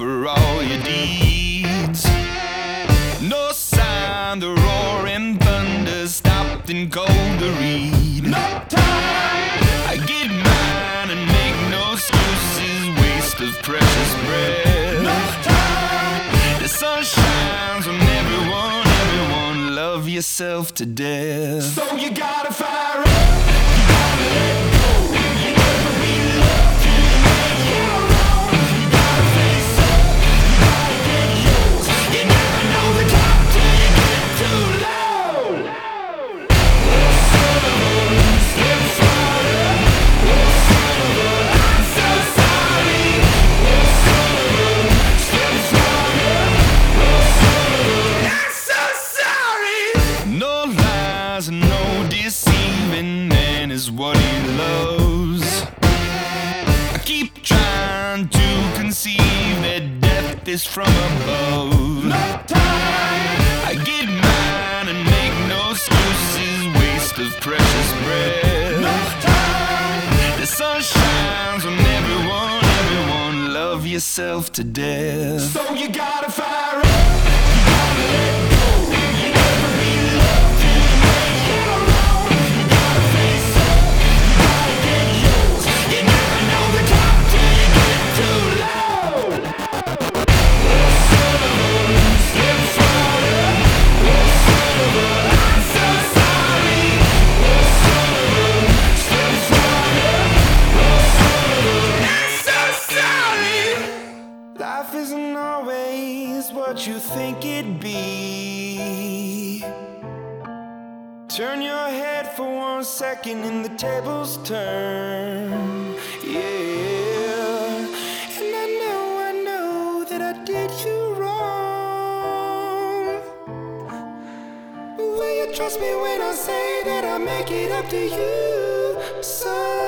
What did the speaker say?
for all your deeds. No sign the roaring thunder stopped and cold to read. No time. I get mine and make no excuses, waste of precious breath. No time. The sun shines on everyone, everyone, love yourself to death. So you gotta fire up, you gotta let go. You never be loved till you make your own. You gotta face up, you gotta get yours. You never know the top till you get too low. Oh, son of a, step farther. Oh, son of a, I'm so sorry. Oh, son of a, step farther. Oh, son of a, I'm so sorry. No lies and no deceiving, man is what he loves. I keep trying to conceive that death is from above. No time. I get mine and make no excuses, waste of precious breath. No time. The sun shines on everyone, everyone, love yourself to death. So you gotta fire up, you gotta let go. You never be loved till you make your own. You gotta face up, you gotta get yours. You never know the top till you get too low. Oh, son of a, step farther. Oh, son of a, I'm so sorry. Oh, son of a, step farther. Oh, son of a, I'm so sorry. Life isn't always what you think it'd be. Turn your head for 1 second and the tables turn. Yeah. And I know that I did you wrong. Will you trust me when I say that I'll make it up to you? So